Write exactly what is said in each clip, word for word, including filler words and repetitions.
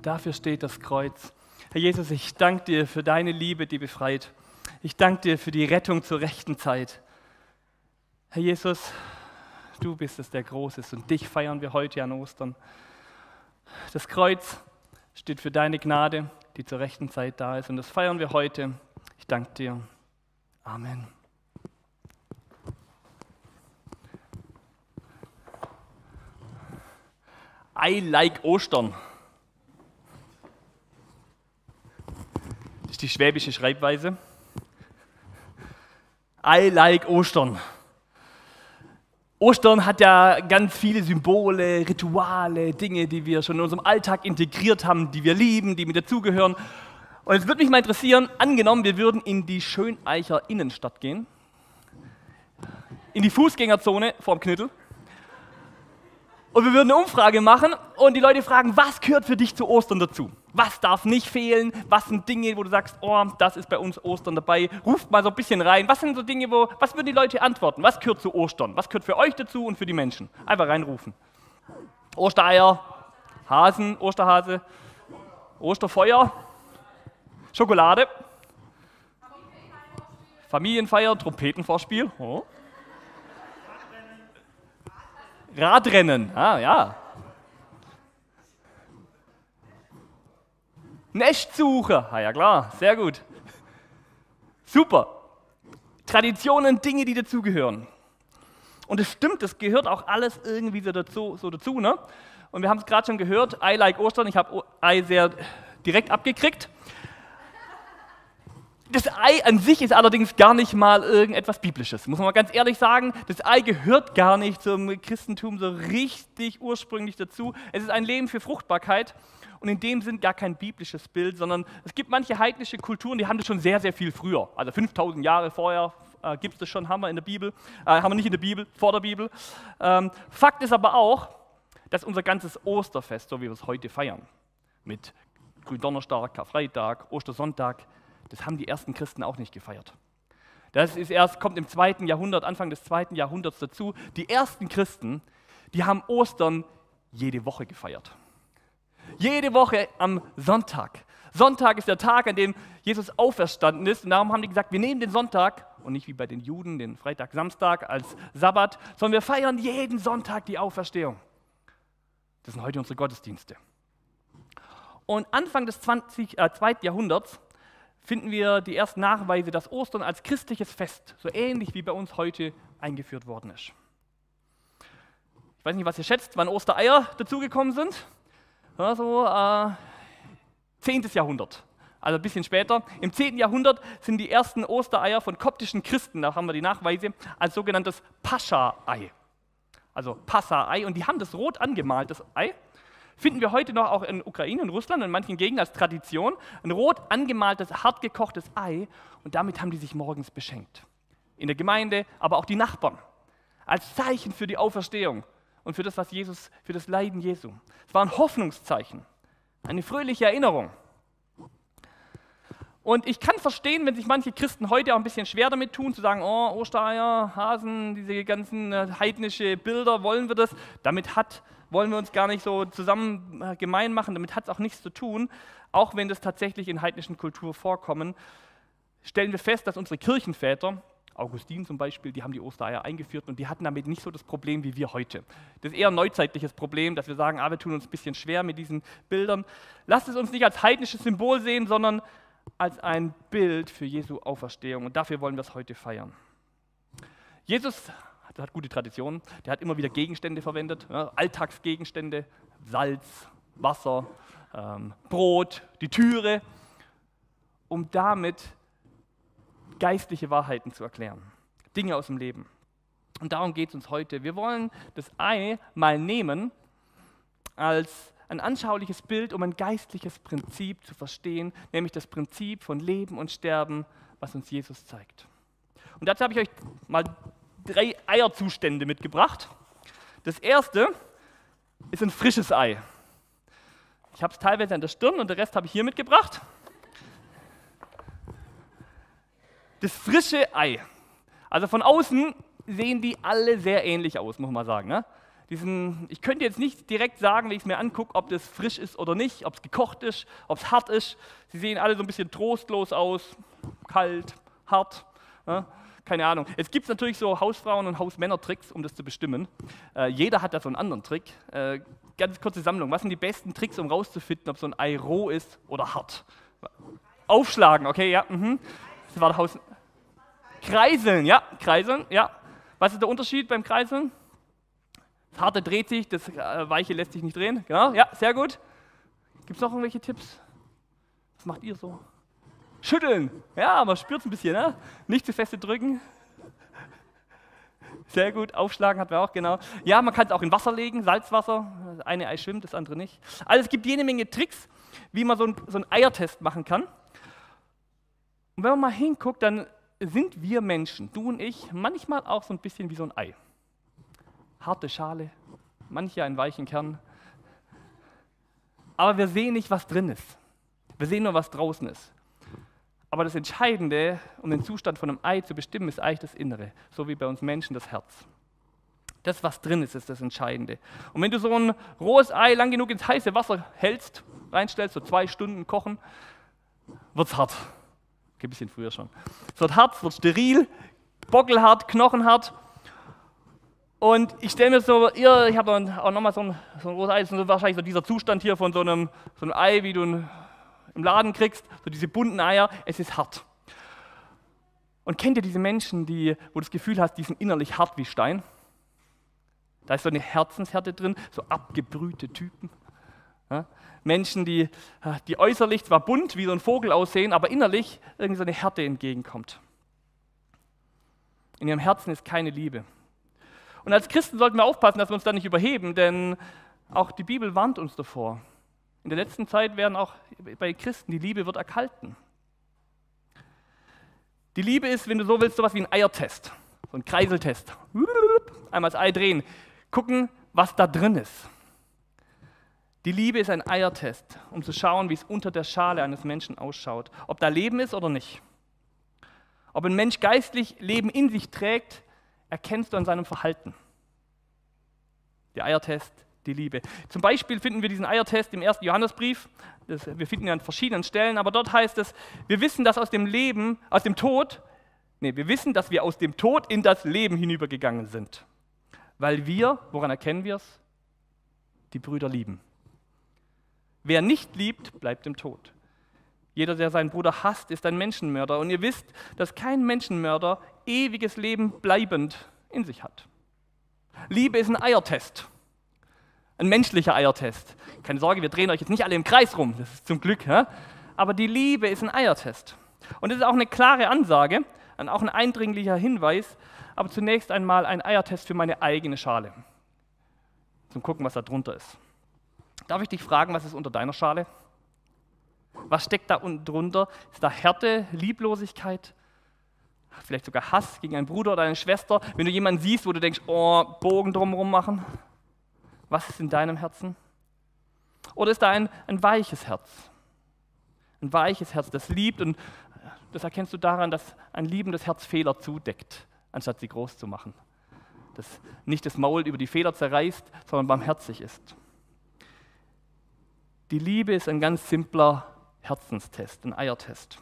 Dafür steht das Kreuz. Herr Jesus, ich danke dir für deine Liebe, die befreit. Ich danke dir für die Rettung zur rechten Zeit. Herr Jesus, du bist es, der groß ist, und dich feiern wir heute an Ostern. Das Kreuz steht für deine Gnade, die zur rechten Zeit da ist, und das feiern wir heute. Ich danke dir. Amen. I like Ostern. Das ist die schwäbische Schreibweise. I like Ostern. Ostern hat ja ganz viele Symbole, Rituale, Dinge, die wir schon in unserem Alltag integriert haben, die wir lieben, die mit dazugehören. Und es würde mich mal interessieren, angenommen, wir würden in die Schöneicher Innenstadt gehen, in die Fußgängerzone vorm Knittel, und wir würden eine Umfrage machen und die Leute fragen, was gehört für dich zu Ostern dazu? Was darf nicht fehlen? Was sind Dinge, wo du sagst, oh, das ist bei uns Ostern dabei? Ruft mal so ein bisschen rein. Was sind so Dinge, wo, was würden die Leute antworten? Was gehört zu Ostern? Was gehört für euch dazu und für die Menschen? Einfach reinrufen. Ostereier, Hasen, Osterhase, Osterfeuer, Schokolade, Familienfeier, Trompetenvorspiel. Oh. Radrennen, ah ja. Nestsuche, ah ja klar, sehr gut. Super. Traditionen, Dinge, die dazugehören. Und es stimmt, das gehört auch alles irgendwie so dazu, so dazu, ne? Und wir haben es gerade schon gehört, I like Ostern, ich habe I sehr direkt abgekriegt. Das Ei an sich ist allerdings gar nicht mal irgendetwas Biblisches, muss man mal ganz ehrlich sagen. Das Ei gehört gar nicht zum Christentum so richtig ursprünglich dazu. Es ist ein Leben für Fruchtbarkeit und in dem Sinn gar kein biblisches Bild, sondern es gibt manche heidnische Kulturen, die haben das schon sehr, sehr viel früher. Also fünftausend Jahre vorher äh, gibt es das schon, haben wir in der Bibel, äh, haben wir nicht in der Bibel, vor der Bibel. Ähm, Fakt ist aber auch, dass unser ganzes Osterfest, so wie wir es heute feiern, mit Gründonnerstag, Karfreitag, Ostersonntag, das haben die ersten Christen auch nicht gefeiert. Das ist erst, kommt im zweiten Jahrhundert, Anfang des zweiten Jahrhunderts dazu. Die ersten Christen, die haben Ostern jede Woche gefeiert. Jede Woche am Sonntag. Sonntag ist der Tag, an dem Jesus auferstanden ist. Und darum haben die gesagt, wir nehmen den Sonntag, und nicht wie bei den Juden, den Freitag, Samstag als Sabbat, sondern wir feiern jeden Sonntag die Auferstehung. Das sind heute unsere Gottesdienste. Und Anfang des zwanzigsten, äh, zweiten Jahrhunderts finden wir die ersten Nachweise, dass Ostern als christliches Fest, so ähnlich wie bei uns heute, eingeführt worden ist. Ich weiß nicht, was ihr schätzt, wann Ostereier dazugekommen sind. Ja, so äh, zehntes Jahrhundert, also ein bisschen später. Im zehnten Jahrhundert sind die ersten Ostereier von koptischen Christen, da haben wir die Nachweise, als sogenanntes Pascha-Ei. Also Passa-Ei, und die haben das rot angemalt, das Ei. Finden wir heute noch auch in Ukraine, in Russland, in manchen Gegenden als Tradition, ein rot angemaltes, hart gekochtes Ei, und damit haben die sich morgens beschenkt. In der Gemeinde, aber auch die Nachbarn. Als Zeichen für die Auferstehung und für das, was Jesus, für das Leiden Jesu. Es war ein Hoffnungszeichen, eine fröhliche Erinnerung. Und ich kann verstehen, wenn sich manche Christen heute auch ein bisschen schwer damit tun, zu sagen, oh, Ostereier, Hasen, diese ganzen äh, heidnische Bilder, wollen wir das? Damit hat wollen wir uns gar nicht so zusammen äh, gemein machen, damit hat es auch nichts zu tun, auch wenn das tatsächlich in heidnischen Kultur vorkommen, stellen wir fest, dass unsere Kirchenväter, Augustin zum Beispiel, die haben die Ostereier eingeführt und die hatten damit nicht so das Problem wie wir heute. Das ist eher ein neuzeitliches Problem, dass wir sagen, ah, wir tun uns ein bisschen schwer mit diesen Bildern. Lasst es uns nicht als heidnisches Symbol sehen, sondern als ein Bild für Jesu Auferstehung, und dafür wollen wir es heute feiern. Jesus hat gute Traditionen, der hat immer wieder Gegenstände verwendet, ja, Alltagsgegenstände, Salz, Wasser, ähm, Brot, die Türe, um damit geistliche Wahrheiten zu erklären, Dinge aus dem Leben. Und darum geht es uns heute. Wir wollen das Ei mal nehmen als ein anschauliches Bild, um ein geistliches Prinzip zu verstehen, nämlich das Prinzip von Leben und Sterben, was uns Jesus zeigt. Und dazu habe ich euch mal drei Eierzustände mitgebracht. Das erste ist ein frisches Ei. Ich habe es teilweise an der Stirn und den Rest habe ich hier mitgebracht. Das frische Ei. Also von außen sehen die alle sehr ähnlich aus, muss man sagen. Ne? diesen, ich könnte jetzt nicht direkt sagen, wenn ich es mir angucke, ob das frisch ist oder nicht, ob es gekocht ist, ob es hart ist. Sie sehen alle so ein bisschen trostlos aus, kalt, hart. Ja, keine Ahnung. Es gibt natürlich so Hausfrauen- und Hausmänner-Tricks, um das zu bestimmen. Äh, jeder hat da so einen anderen Trick. Äh, ganz kurze Sammlung. Was sind die besten Tricks, um rauszufinden, ob so ein Ei roh ist oder hart? Aufschlagen, okay, ja. Mhm. Das war der Haus. Kreiseln, ja, kreiseln, ja. Was ist der Unterschied beim Kreiseln? Das Harte dreht sich, das äh, Weiche lässt sich nicht drehen. Genau, ja, sehr gut. Gibt es noch irgendwelche Tipps? Was macht ihr so? Schütteln, ja, man spürt es ein bisschen, ne? Nicht zu feste drücken. Sehr gut, aufschlagen hatten wir auch, genau. Ja, man kann es auch in Wasser legen, Salzwasser. Das eine Ei schwimmt, das andere nicht. Also es gibt jede Menge Tricks, wie man so, ein, so einen Eiertest machen kann. Und wenn man mal hinguckt, dann sind wir Menschen, du und ich, manchmal auch so ein bisschen wie so ein Ei. Harte Schale, manche einen weichen Kern. Aber wir sehen nicht, was drin ist. Wir sehen nur, was draußen ist. Aber das Entscheidende, um den Zustand von einem Ei zu bestimmen, ist eigentlich das Innere, so wie bei uns Menschen das Herz. Das, was drin ist, ist das Entscheidende. Und wenn du so ein rohes Ei lang genug ins heiße Wasser hältst, reinstellst, so zwei Stunden kochen, wird es hart. Okay, ein bisschen früher schon. Es wird hart, es wird steril, bockelhart, knochenhart. Und ich stelle mir so, ihr, ich habe auch nochmal so ein, so ein rohes Ei, das ist wahrscheinlich so dieser Zustand hier von so einem, so einem Ei, wie du ein im Laden kriegst, so diese bunten Eier, es ist hart. Und kennt ihr diese Menschen, die, wo du das Gefühl hast, die sind innerlich hart wie Stein? Da ist so eine Herzenshärte drin, so abgebrühte Typen. Ja? Menschen, die, die äußerlich zwar bunt wie so ein Vogel aussehen, aber innerlich irgendwie so eine Härte entgegenkommt. In ihrem Herzen ist keine Liebe. Und als Christen sollten wir aufpassen, dass wir uns da nicht überheben, denn auch die Bibel warnt uns davor. In der letzten Zeit werden auch bei Christen, die Liebe wird erkalten. Die Liebe ist, wenn du so willst, sowas wie ein Eiertest, so ein Kreiseltest. Einmal das Ei drehen, gucken, was da drin ist. Die Liebe ist ein Eiertest, um zu schauen, wie es unter der Schale eines Menschen ausschaut, ob da Leben ist oder nicht. Ob ein Mensch geistlich Leben in sich trägt, erkennst du an seinem Verhalten. Der Eiertest, die Liebe. Zum Beispiel finden wir diesen Eiertest im ersten Johannesbrief. Das, wir finden ihn an verschiedenen Stellen, aber dort heißt es, wir wissen, dass aus dem Leben, aus dem Tod, nee, wir wissen, dass wir aus dem Tod in das Leben hinübergegangen sind. Weil wir, woran erkennen wir es? Die Brüder lieben. Wer nicht liebt, bleibt im Tod. Jeder, der seinen Bruder hasst, ist ein Menschenmörder. Und ihr wisst, dass kein Menschenmörder ewiges Leben bleibend in sich hat. Liebe ist ein Eiertest. Ein menschlicher Eiertest. Keine Sorge, wir drehen euch jetzt nicht alle im Kreis rum, das ist zum Glück. Ja? Aber die Liebe ist ein Eiertest. Und das ist auch eine klare Ansage, auch ein eindringlicher Hinweis, aber zunächst einmal ein Eiertest für meine eigene Schale. Zum Gucken, was da drunter ist. Darf ich dich fragen, was ist unter deiner Schale? Was steckt da unten drunter? Ist da Härte, Lieblosigkeit? Vielleicht sogar Hass gegen einen Bruder oder eine Schwester? Wenn du jemanden siehst, wo du denkst, oh, Bogen drumherum machen. Was ist in deinem Herzen? Oder ist da ein, ein weiches Herz? Ein weiches Herz, das liebt, und das erkennst du daran, dass ein liebendes Herz Fehler zudeckt, anstatt sie groß zu machen. Das nicht das Maul über die Fehler zerreißt, sondern barmherzig ist. Die Liebe ist ein ganz simpler Herzenstest, ein Eiertest.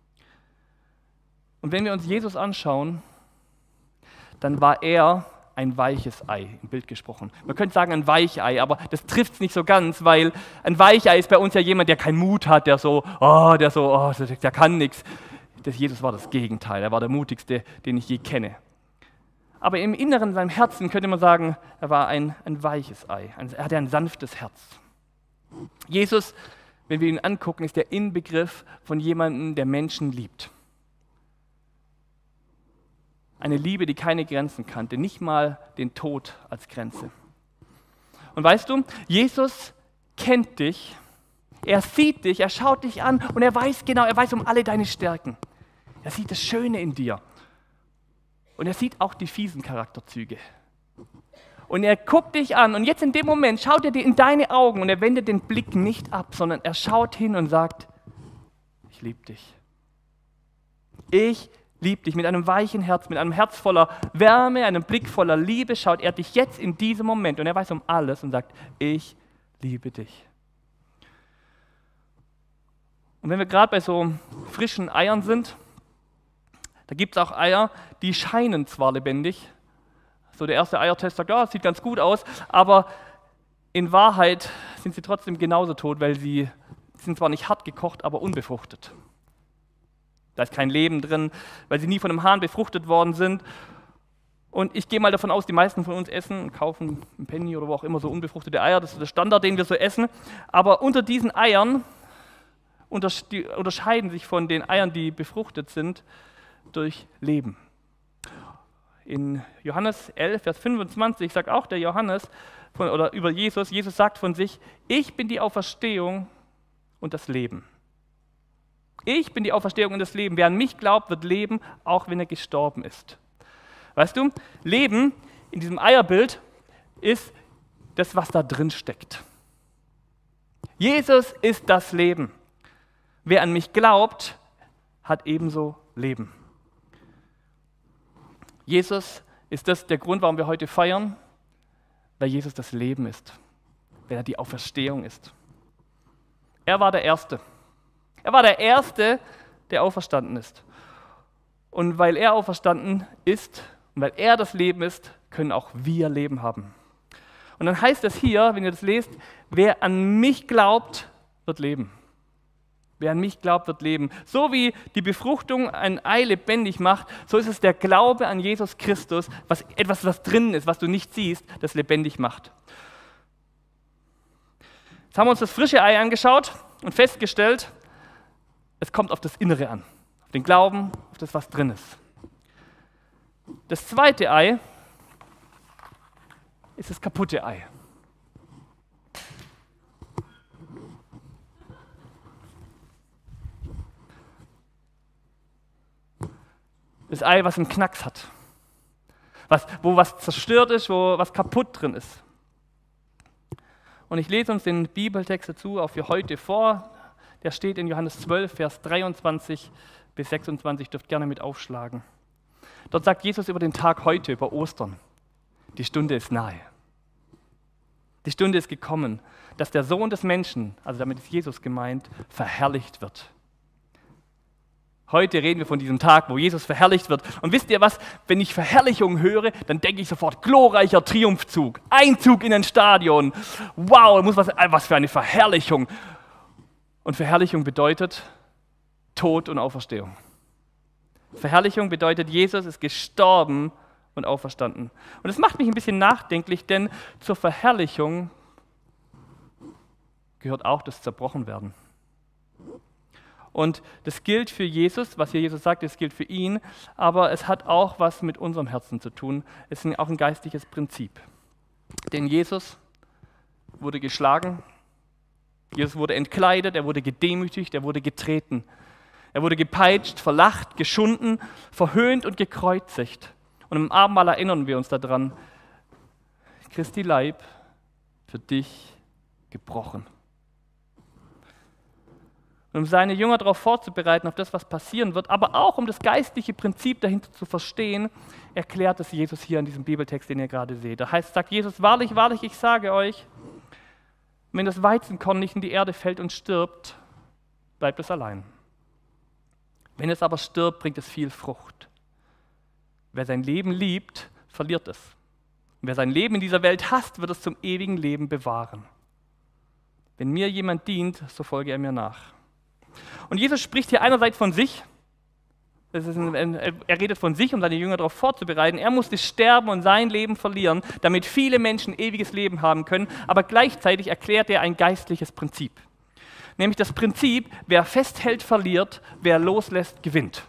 Und wenn wir uns Jesus anschauen, dann war er ein weiches Ei, im Bild gesprochen. Man könnte sagen ein Weichei, aber das trifft es nicht so ganz, weil ein Weichei ist bei uns ja jemand, der keinen Mut hat, der so, oh, der so, oh, der kann nichts. Das Jesus war das Gegenteil, er war der mutigste, den ich je kenne. Aber im Inneren, in seinem Herzen, könnte man sagen, er war ein, ein weiches Ei, ein, er hatte ein sanftes Herz. Jesus, wenn wir ihn angucken, ist der Inbegriff von jemandem, der Menschen liebt. Eine Liebe, die keine Grenzen kannte, nicht mal den Tod als Grenze. Und weißt du, Jesus kennt dich, er sieht dich, er schaut dich an und er weiß genau, er weiß um alle deine Stärken. Er sieht das Schöne in dir. Und er sieht auch die fiesen Charakterzüge. Und er guckt dich an und jetzt in dem Moment schaut er dir in deine Augen und er wendet den Blick nicht ab, sondern er schaut hin und sagt, ich liebe dich. Ich liebt dich mit einem weichen Herz, mit einem Herz voller Wärme, einem Blick voller Liebe, schaut er dich jetzt in diesem Moment und er weiß um alles und sagt, ich liebe dich. Und wenn wir gerade bei so frischen Eiern sind, da gibt es auch Eier, die scheinen zwar lebendig, so der erste Eiertest sagt, ja, sieht ganz gut aus, aber in Wahrheit sind sie trotzdem genauso tot, weil sie sind zwar nicht hart gekocht, aber unbefruchtet. Da ist kein Leben drin, weil sie nie von einem Hahn befruchtet worden sind. Und ich gehe mal davon aus, die meisten von uns essen und kaufen im Penny oder wo auch immer so unbefruchtete Eier, das ist der Standard, den wir so essen. Aber unter diesen Eiern unterscheiden sich von den Eiern, die befruchtet sind, durch Leben. In Johannes elf, Vers fünfundzwanzig sagt auch der Johannes, von, oder über Jesus, Jesus sagt von sich, ich bin die Auferstehung und das Leben. Ich bin die Auferstehung und das Leben. Wer an mich glaubt, wird leben, auch wenn er gestorben ist. Weißt du, Leben in diesem Eierbild ist das, was da drin steckt. Jesus ist das Leben. Wer an mich glaubt, hat ebenso Leben. Jesus ist das der Grund, warum wir heute feiern, weil Jesus das Leben ist, weil er die Auferstehung ist. Er war der Erste. Er war der Erste, der auferstanden ist. Und weil er auferstanden ist und weil er das Leben ist, können auch wir Leben haben. Und dann heißt es hier, wenn ihr das lest, wer an mich glaubt, wird leben. Wer an mich glaubt, wird leben. So wie die Befruchtung ein Ei lebendig macht, so ist es der Glaube an Jesus Christus, was etwas, was drin ist, was du nicht siehst, das lebendig macht. Jetzt haben wir uns das frische Ei angeschaut und festgestellt, es kommt auf das Innere an, auf den Glauben, auf das, was drin ist. Das zweite Ei ist das kaputte Ei. Das Ei, was einen Knacks hat, was, wo was zerstört ist, wo was kaputt drin ist. Und ich lese uns den Bibeltext dazu auch für heute vor. Der steht in Johannes zwölf, Vers dreiundzwanzig bis sechsundzwanzig, dürft gerne mit aufschlagen. Dort sagt Jesus über den Tag heute, über Ostern, die Stunde ist nahe. Die Stunde ist gekommen, dass der Sohn des Menschen, also damit ist Jesus gemeint, verherrlicht wird. Heute reden wir von diesem Tag, wo Jesus verherrlicht wird. Und wisst ihr was, wenn ich Verherrlichung höre, dann denke ich sofort, glorreicher Triumphzug, Einzug in ein Stadion. Wow, muss was, was für eine Verherrlichung. Und Verherrlichung bedeutet Tod und Auferstehung. Verherrlichung bedeutet, Jesus ist gestorben und auferstanden. Und das macht mich ein bisschen nachdenklich, denn zur Verherrlichung gehört auch das Zerbrochenwerden. Und das gilt für Jesus, was hier Jesus sagt, das gilt für ihn, aber es hat auch was mit unserem Herzen zu tun. Es ist auch ein geistliches Prinzip. Denn Jesus wurde geschlagen, Jesus wurde entkleidet, er wurde gedemütigt, er wurde getreten. Er wurde gepeitscht, verlacht, geschunden, verhöhnt und gekreuzigt. Und im Abendmahl erinnern wir uns daran, Christi Leib für dich gebrochen. Und um seine Jünger darauf vorzubereiten, auf das, was passieren wird, aber auch um das geistliche Prinzip dahinter zu verstehen, erklärt es Jesus hier in diesem Bibeltext, den ihr gerade seht. Da heißt, sagt Jesus, wahrlich, wahrlich, ich sage euch, wenn das Weizenkorn nicht in die Erde fällt und stirbt, bleibt es allein. Wenn es aber stirbt, bringt es viel Frucht. Wer sein Leben liebt, verliert es. Und wer sein Leben in dieser Welt hasst, wird es zum ewigen Leben bewahren. Wenn mir jemand dient, so folge er mir nach. Und Jesus spricht hier einerseits von sich, das ist ein, er redet von sich, um seine Jünger darauf vorzubereiten. Er musste sterben und sein Leben verlieren, damit viele Menschen ewiges Leben haben können, aber gleichzeitig erklärt er ein geistliches Prinzip. Nämlich das Prinzip, wer festhält, verliert, wer loslässt, gewinnt.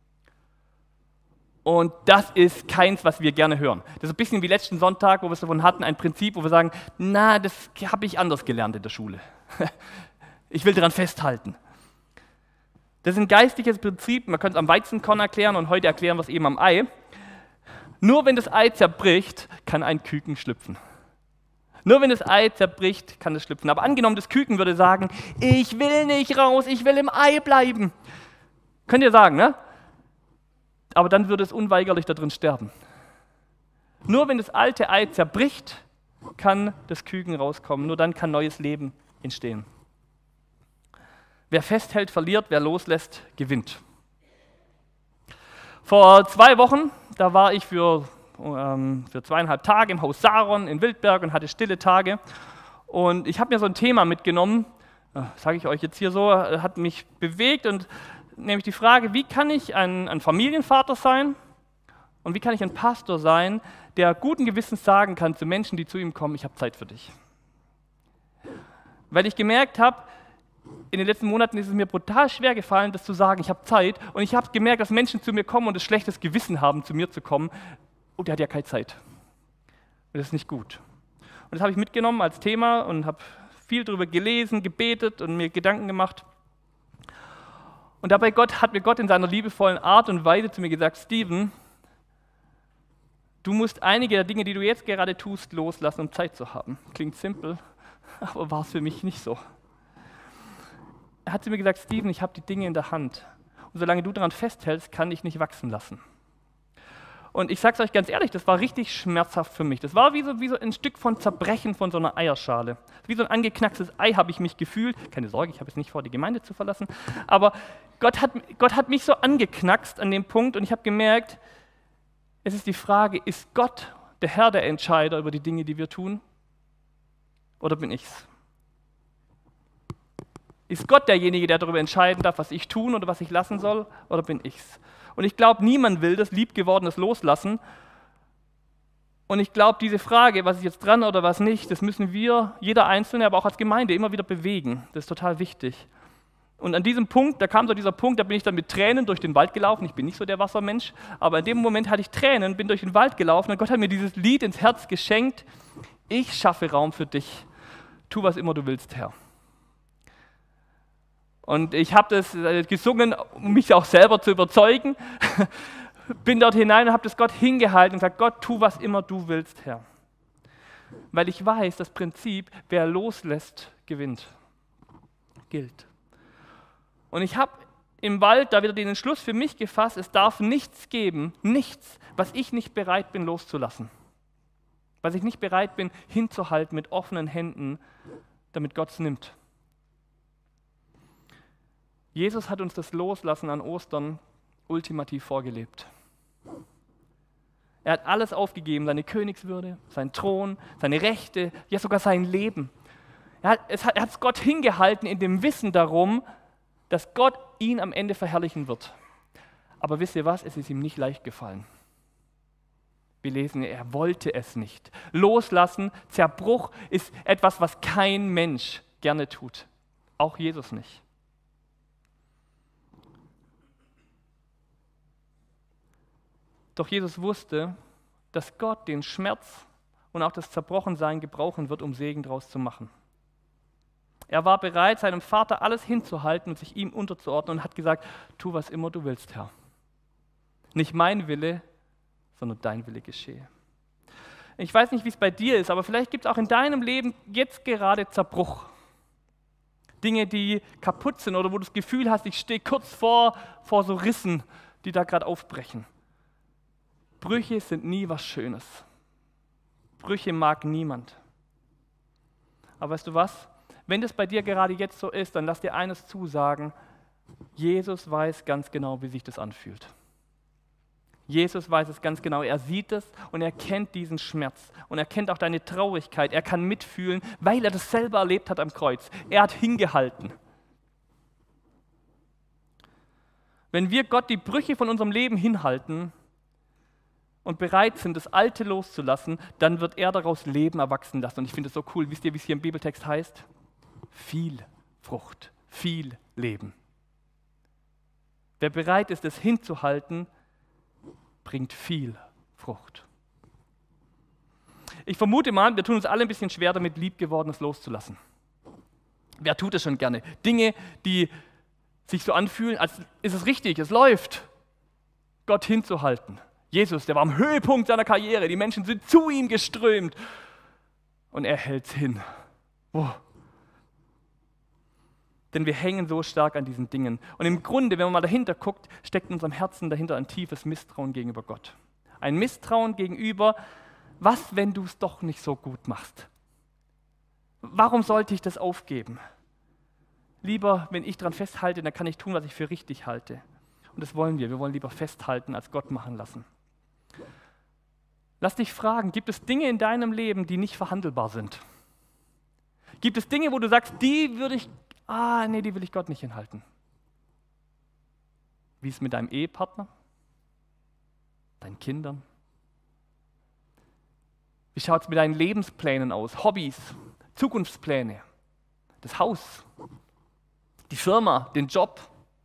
Und das ist keins, was wir gerne hören. Das ist ein bisschen wie letzten Sonntag, wo wir es davon hatten, ein Prinzip, wo wir sagen, na, das habe ich anders gelernt in der Schule. Ich will daran festhalten. Das ist ein geistliches Prinzip, man könnte es am Weizenkorn erklären und heute erklären wir es eben am Ei. Nur wenn das Ei zerbricht, kann ein Küken schlüpfen. Nur wenn das Ei zerbricht, kann es schlüpfen. Aber angenommen, das Küken würde sagen, ich will nicht raus, ich will im Ei bleiben. Könnt ihr sagen, ne? aber dann würde es unweigerlich da drin sterben. Nur wenn das alte Ei zerbricht, kann das Küken rauskommen. Nur dann kann neues Leben entstehen. Wer festhält, verliert. Wer loslässt, gewinnt. Vor zwei Wochen, da war ich für, ähm, für zweieinhalb Tage im Haus Saron in Wildberg und hatte stille Tage. Und ich habe mir so ein Thema mitgenommen, sage ich euch jetzt hier so, hat mich bewegt, und nämlich die Frage, wie kann ich ein, ein Familienvater sein und wie kann ich ein Pastor sein, der guten Gewissens sagen kann zu Menschen, die zu ihm kommen, ich habe Zeit für dich. Weil ich gemerkt habe, in den letzten Monaten ist es mir brutal schwer gefallen, das zu sagen, ich habe Zeit, und ich habe gemerkt, dass Menschen zu mir kommen und ein schlechtes Gewissen haben, zu mir zu kommen, und der hat ja keine Zeit. Und das ist nicht gut. Und das habe ich mitgenommen als Thema und habe viel darüber gelesen, gebetet und mir Gedanken gemacht. Und dabei Gott, hat mir Gott in seiner liebevollen Art und Weise zu mir gesagt, Steven, du musst einige der Dinge, die du jetzt gerade tust, loslassen, um Zeit zu haben. Klingt simpel, aber war es für mich nicht so. Er hat zu mir gesagt, Steven, ich habe die Dinge in der Hand. Und solange du daran festhältst, kann ich nicht wachsen lassen. Und ich sage es euch ganz ehrlich, das war richtig schmerzhaft für mich. Das war wie so, wie so ein Stück von Zerbrechen von so einer Eierschale. Wie so ein angeknackstes Ei habe ich mich gefühlt. Keine Sorge, ich habe jetzt nicht vor, die Gemeinde zu verlassen. Aber Gott hat, Gott hat mich so angeknackst an dem Punkt, und ich habe gemerkt, es ist die Frage, ist Gott der Herr, der Entscheider über die Dinge, die wir tun? Oder bin ich's? Ist Gott derjenige, der darüber entscheiden darf, was ich tun oder was ich lassen soll, oder bin ich's? Und ich glaube, niemand will das Liebgewordenes loslassen. Und ich glaube, diese Frage, was ist jetzt dran oder was nicht, das müssen wir, jeder Einzelne, aber auch als Gemeinde, immer wieder bewegen. Das ist total wichtig. Und an diesem Punkt, da kam so dieser Punkt, da bin ich dann mit Tränen durch den Wald gelaufen. Ich bin nicht so der Wassermensch, aber in dem Moment hatte ich Tränen, bin durch den Wald gelaufen, und Gott hat mir dieses Lied ins Herz geschenkt. Ich schaffe Raum für dich. Tu, was immer du willst, Herr. Und ich habe das gesungen, um mich auch selber zu überzeugen. Bin dort hinein und habe das Gott hingehalten und gesagt, Gott, tu, was immer du willst, Herr. Weil ich weiß, das Prinzip, wer loslässt, gewinnt, gilt. Und ich habe im Wald da wieder den Entschluss für mich gefasst, es darf nichts geben, nichts, was ich nicht bereit bin loszulassen. Was ich nicht bereit bin hinzuhalten mit offenen Händen, damit Gott es nimmt. Jesus hat uns das Loslassen an Ostern ultimativ vorgelebt. Er hat alles aufgegeben, seine Königswürde, seinen Thron, seine Rechte, ja sogar sein Leben. Er hat es er hat's Gott hingehalten in dem Wissen darum, dass Gott ihn am Ende verherrlichen wird. Aber wisst ihr was? Es ist ihm nicht leicht gefallen. Wir lesen, er wollte es nicht. Loslassen, Zerbruch ist etwas, was kein Mensch gerne tut. Auch Jesus nicht. Doch Jesus wusste, dass Gott den Schmerz und auch das Zerbrochensein gebrauchen wird, um Segen daraus zu machen. Er war bereit, seinem Vater alles hinzuhalten und sich ihm unterzuordnen und hat gesagt, tu, was immer du willst, Herr. Nicht mein Wille, sondern dein Wille geschehe. Ich weiß nicht, wie es bei dir ist, aber vielleicht gibt es auch in deinem Leben jetzt gerade Zerbruch. Dinge, die kaputt sind oder wo du das Gefühl hast, ich stehe kurz vor, vor so Rissen, die da gerade aufbrechen. Brüche sind nie was Schönes. Brüche mag niemand. Aber weißt du was? Wenn das bei dir gerade jetzt so ist, dann lass dir eines zusagen, Jesus weiß ganz genau, wie sich das anfühlt. Jesus weiß es ganz genau, er sieht es und er kennt diesen Schmerz und er kennt auch deine Traurigkeit, er kann mitfühlen, weil er das selber erlebt hat am Kreuz. Er hat hingehalten. Wenn wir Gott die Brüche von unserem Leben hinhalten und bereit sind, das Alte loszulassen, dann wird er daraus Leben erwachsen lassen. Und ich finde es so cool, wisst ihr, wie es hier im Bibeltext heißt? Viel Frucht, viel Leben. Wer bereit ist, es hinzuhalten, bringt viel Frucht. Ich vermute mal, wir tun uns alle ein bisschen schwer damit, Liebgewordenes loszulassen. Wer tut es schon gerne? Dinge, die sich so anfühlen, als ist es richtig, es läuft, Gott hinzuhalten. Jesus, der war am Höhepunkt seiner Karriere, die Menschen sind zu ihm geströmt und er hält es hin. Oh. Denn wir hängen so stark an diesen Dingen. Und im Grunde, wenn man mal dahinter guckt, steckt in unserem Herzen dahinter ein tiefes Misstrauen gegenüber Gott. Ein Misstrauen gegenüber, was, wenn du es doch nicht so gut machst? Warum sollte ich das aufgeben? Lieber, wenn ich daran festhalte, dann kann ich tun, was ich für richtig halte. Und das wollen wir. Wir wollen lieber festhalten, als Gott machen lassen. Lass dich fragen, gibt es Dinge in deinem Leben, die nicht verhandelbar sind? Gibt es Dinge, wo du sagst, die würde ich, ah, nee, die will ich Gott nicht hinhalten? Wie ist es mit deinem Ehepartner? Deinen Kindern? Wie schaut es mit deinen Lebensplänen aus? Hobbys, Zukunftspläne, das Haus, die Firma, den Job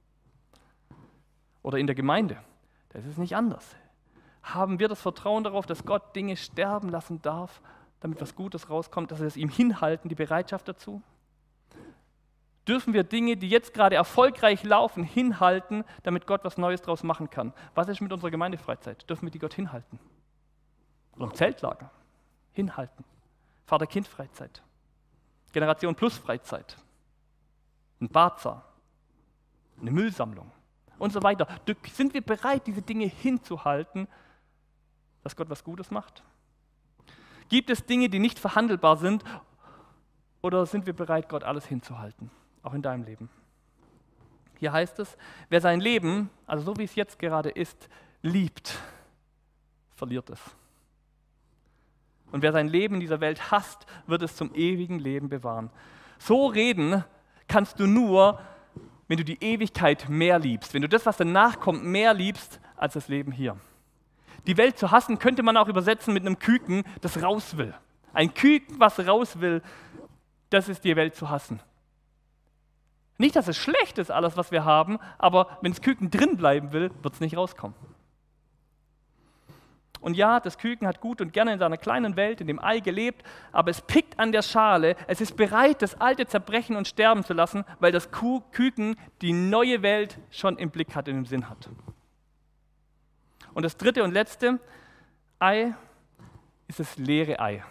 oder in der Gemeinde? Das ist nicht anders. Haben wir das Vertrauen darauf, dass Gott Dinge sterben lassen darf, damit was Gutes rauskommt, dass wir es ihm hinhalten, die Bereitschaft dazu? Dürfen wir Dinge, die jetzt gerade erfolgreich laufen, hinhalten, damit Gott was Neues draus machen kann? Was ist mit unserer Gemeindefreizeit? Dürfen wir die Gott hinhalten? Oder im Zeltlager? Hinhalten. Vater-Kind-Freizeit. Generation Plus Freizeit. Ein Bazar. Eine Müllsammlung. Und so weiter. Sind wir bereit, diese Dinge hinzuhalten, dass Gott was Gutes macht? Gibt es Dinge, die nicht verhandelbar sind? Oder sind wir bereit, Gott alles hinzuhalten? Auch in deinem Leben. Hier heißt es, wer sein Leben, also so wie es jetzt gerade ist, liebt, verliert es. Und wer sein Leben in dieser Welt hasst, wird es zum ewigen Leben bewahren. So reden kannst du nur, wenn du die Ewigkeit mehr liebst, wenn du das, was danach kommt, mehr liebst als das Leben hier. Die Welt zu hassen könnte man auch übersetzen mit einem Küken, das raus will. Ein Küken, was raus will, das ist die Welt zu hassen. Nicht, dass es schlecht ist, alles, was wir haben, aber wenn das Küken drin bleiben will, wird es nicht rauskommen. Und ja, das Küken hat gut und gerne in seiner kleinen Welt, in dem Ei gelebt, aber es pickt an der Schale, es ist bereit, das Alte zerbrechen und sterben zu lassen, weil das Kuh- Küken die neue Welt schon im Blick hat, und im Sinn hat. Und das dritte und letzte Ei ist das leere Ei.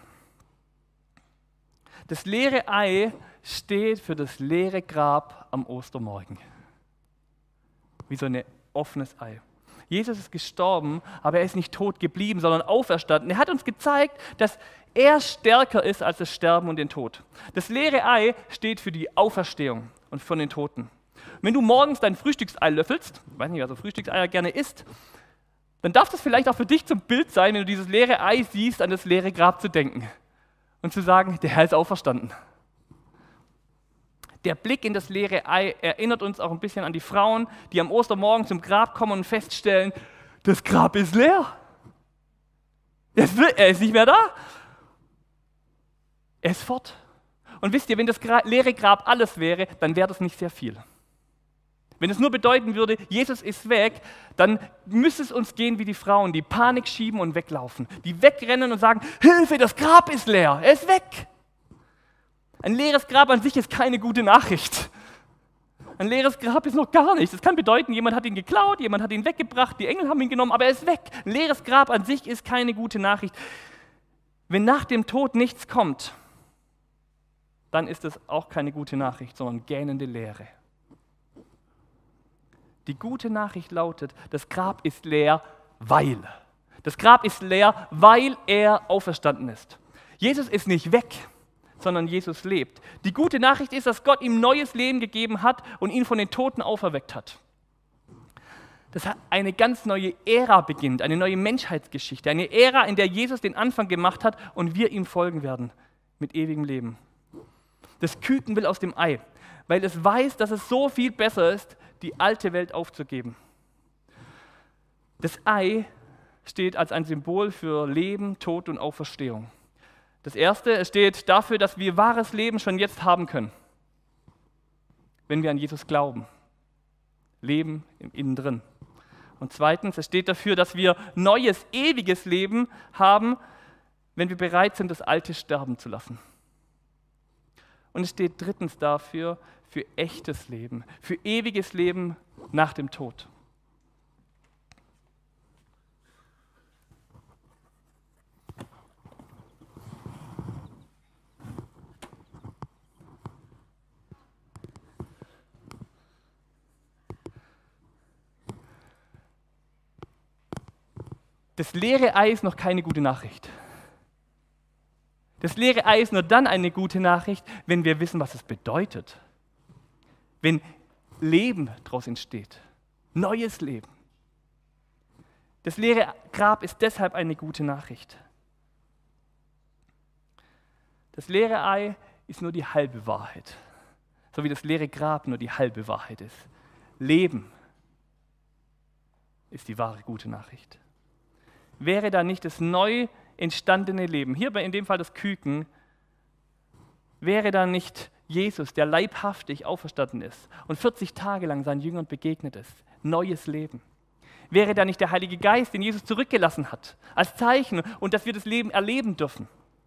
Das leere Ei steht für das leere Grab am Ostermorgen. Wie so ein offenes Ei. Jesus ist gestorben, aber er ist nicht tot geblieben, sondern auferstanden. Er hat uns gezeigt, dass er stärker ist als das Sterben und den Tod. Das leere Ei steht für die Auferstehung und von den Toten. Wenn du morgens dein Frühstücksei löffelst, ich weiß nicht, wer so Frühstückseier gerne isst, dann darf das vielleicht auch für dich zum Bild sein, wenn du dieses leere Ei siehst, an das leere Grab zu denken und zu sagen, der Herr ist auferstanden. Der Blick in das leere Ei erinnert uns auch ein bisschen an die Frauen, die am Ostermorgen zum Grab kommen und feststellen, das Grab ist leer. Er ist nicht mehr da. Er ist fort. Und wisst ihr, wenn das leere Grab alles wäre, dann wäre das nicht sehr viel. Wenn es nur bedeuten würde, Jesus ist weg, dann müsste es uns gehen wie die Frauen, die Panik schieben und weglaufen. Die wegrennen und sagen, Hilfe, das Grab ist leer, er ist weg. Ein leeres Grab an sich ist keine gute Nachricht. Ein leeres Grab ist noch gar nichts. Das kann bedeuten, jemand hat ihn geklaut, jemand hat ihn weggebracht, die Engel haben ihn genommen, aber er ist weg. Ein leeres Grab an sich ist keine gute Nachricht. Wenn nach dem Tod nichts kommt, dann ist es auch keine gute Nachricht, sondern gähnende Leere. Die gute Nachricht lautet, das Grab ist leer, weil. Das Grab ist leer, weil er auferstanden ist. Jesus ist nicht weg, sondern Jesus lebt. Die gute Nachricht ist, dass Gott ihm neues Leben gegeben hat und ihn von den Toten auferweckt hat. Dass eine ganz neue Ära beginnt, eine neue Menschheitsgeschichte, eine Ära, in der Jesus den Anfang gemacht hat und wir ihm folgen werden mit ewigem Leben. Das Küken will aus dem Ei, weil es weiß, dass es so viel besser ist, die alte Welt aufzugeben. Das Ei steht als ein Symbol für Leben, Tod und Auferstehung. Das Erste, es steht dafür, dass wir wahres Leben schon jetzt haben können, wenn wir an Jesus glauben. Leben im Innen drin. Und zweitens, es steht dafür, dass wir neues, ewiges Leben haben, wenn wir bereit sind, das Alte sterben zu lassen. Und es steht drittens dafür, für echtes Leben, für ewiges Leben nach dem Tod. Das leere Ei ist noch keine gute Nachricht. Das leere Ei ist nur dann eine gute Nachricht, wenn wir wissen, was es bedeutet. Wenn Leben daraus entsteht. Neues Leben. Das leere Grab ist deshalb eine gute Nachricht. Das leere Ei ist nur die halbe Wahrheit. So wie das leere Grab nur die halbe Wahrheit ist. Leben ist die wahre gute Nachricht. Wäre da nicht das neu entstandene Leben, hier in dem Fall das Küken, wäre da nicht Jesus, der leibhaftig auferstanden ist und vierzig Tage lang seinen Jüngern begegnet ist, neues Leben. Wäre da nicht der Heilige Geist, den Jesus zurückgelassen hat, als Zeichen und dass wir das Leben erleben dürfen.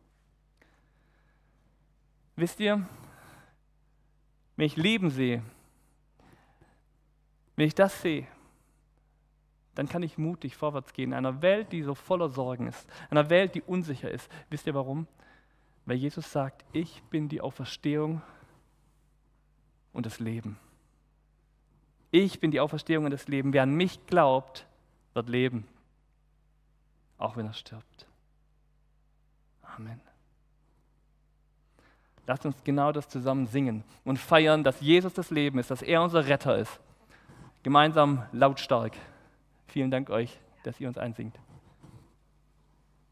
Wisst ihr, wenn ich Leben sehe, wenn ich das sehe, dann kann ich mutig vorwärts gehen in einer Welt, die so voller Sorgen ist, einer Welt, die unsicher ist. Wisst ihr warum? Weil Jesus sagt, ich bin die Auferstehung und das Leben. Ich bin die Auferstehung und das Leben. Wer an mich glaubt, wird leben, auch wenn er stirbt. Amen. Lasst uns genau das zusammen singen und feiern, dass Jesus das Leben ist, dass er unser Retter ist. Gemeinsam lautstark. Vielen Dank euch, dass ihr uns einsingt.